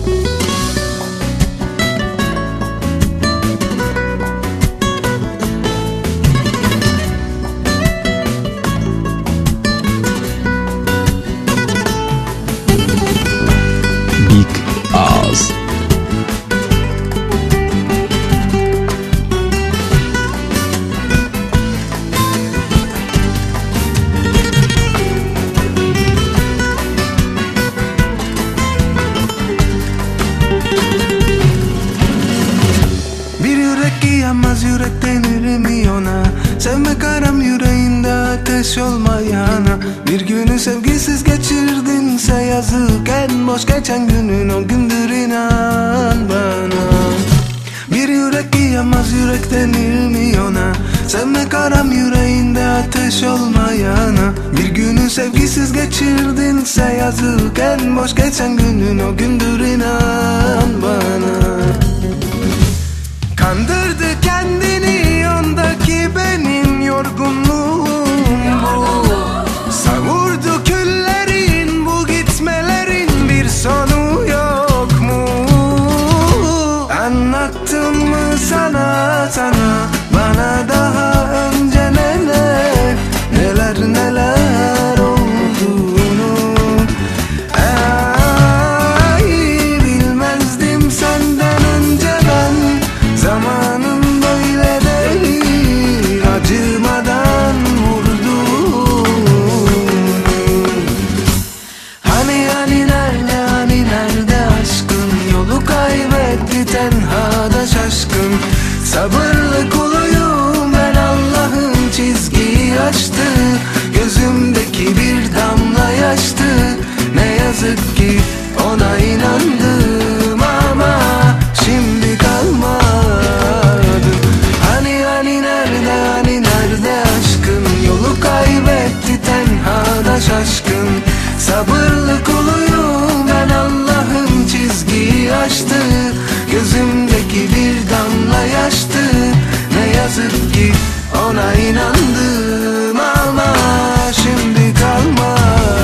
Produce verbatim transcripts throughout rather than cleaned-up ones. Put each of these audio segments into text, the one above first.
Yanmaz yürek denir mi ona? Sevmek aram yüreğinde ateş olmayana. Bir günü sevgisiz geçirdinse yazık, en boş geçen günün o gündür, inan bana. Bir yürek yanmaz yürek denir mi ona? Sevmek aram yüreğinde ateş olmayana. Bir günü sevgisiz geçirdinse yazık, en boş geçen günün o gündür, inan bana. Kandırdı kendini yondaki benim yorgunluğum bu. Savurdu küllerin bu gitmelerin bir sonu yok mu? Anlattım mı sana sana bana daha önce neler neler neler olduğunu? Ay, bilmezdim senden önce ben. Zamanın böyle değil, acımadan vurdun. Hani hani nerede, hani nerede aşkın? Yolu kaybetti tenhada şaşkın. Sabırlı kuluyum ben, Allah'ım çizgiyi aştı. Gözümdeki bir damla yaştı. Ne yazık ki ona inandım ama şimdi kalmadı. Şaşkın, sabırlı kuluyum ben, Allah'ım çizgiyi aştı. Gözümdeki bir damla yaştı. Ne yazık ki ona inandım ama şimdi kalmadı.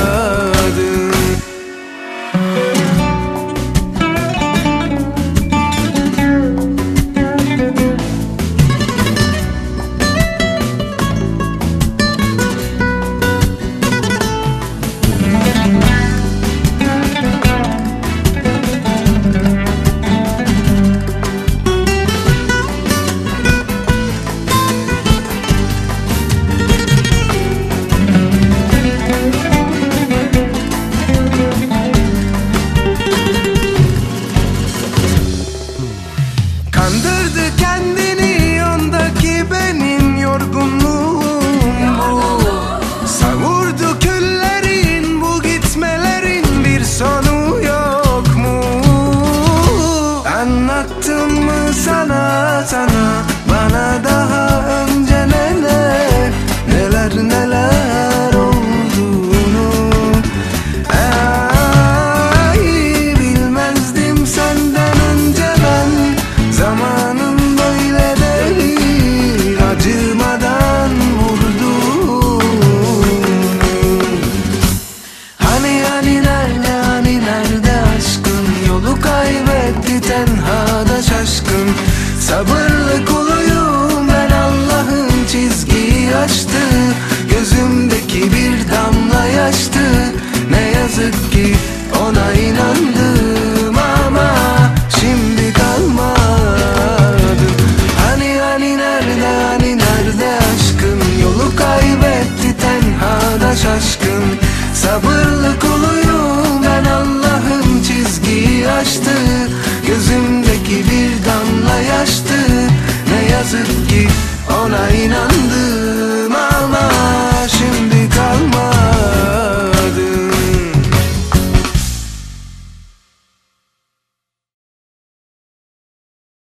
Kandırdı kendini yondaki benim yorgunluğum bu. Savurdu küllerin bu gitmelerin bir sonu yok mu? Anlattım mı sana sana bana daha önce neler neler neler olduğunu? Ay, bilmezdim senden önce ben. Zamanın böyle değil, acımadan vurdun. Hani hani nerede, hani nerede aşkın? Yolu kaybetti tenhada şaşkın. Sabırlı kuluyum ben, Allah'ım çizgiyi aştı. Gözümdeki bir damla yaştı. Ne yazık ki ona inandım ama şimdi kalmadı. Hani hani nerede, hani nerede aşkın? Yolu kaybetti tenhada şaşkın. Sabırlı kuluyum ben, Allah'ım çizgiyi aştı. Gözümdeki bir damla yaştı. Ne yazık ki ona inandım.